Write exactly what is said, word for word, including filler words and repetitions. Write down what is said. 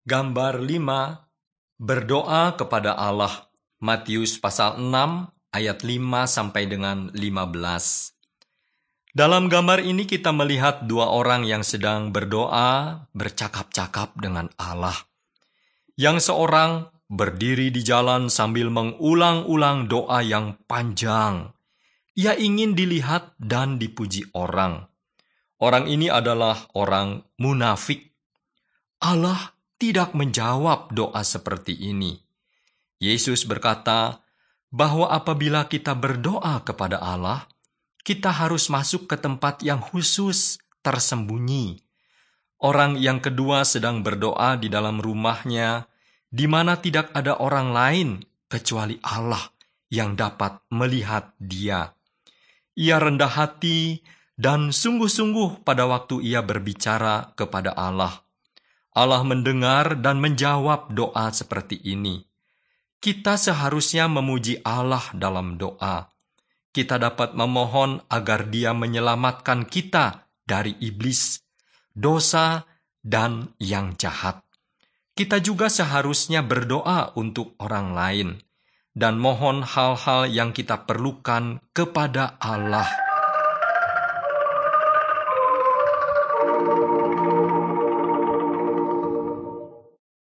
Gambar lima, berdoa kepada Allah. Matius pasal enam ayat lima sampai dengan lima belas. Dalam gambar ini kita melihat dua orang yang sedang berdoa, bercakap-cakap dengan Allah. Yang seorang berdiri di jalan sambil mengulang-ulang doa yang panjang. Ia ingin dilihat dan dipuji orang. Orang ini adalah orang munafik. Allah tidak menjawab doa seperti ini. Yesus berkata bahwa apabila kita berdoa kepada Allah, kita harus masuk ke tempat yang khusus, tersembunyi. Orang yang kedua sedang berdoa di dalam rumahnya, di mana tidak ada orang lain kecuali Allah yang dapat melihat dia. Ia rendah hati dan sungguh-sungguh pada waktu ia berbicara kepada Allah. Allah mendengar dan menjawab doa seperti ini. Kita seharusnya memuji Allah dalam doa. Kita dapat memohon agar Dia menyelamatkan kita dari iblis, dosa, dan yang jahat. Kita juga seharusnya berdoa untuk orang lain dan mohon hal-hal yang kita perlukan kepada Allah.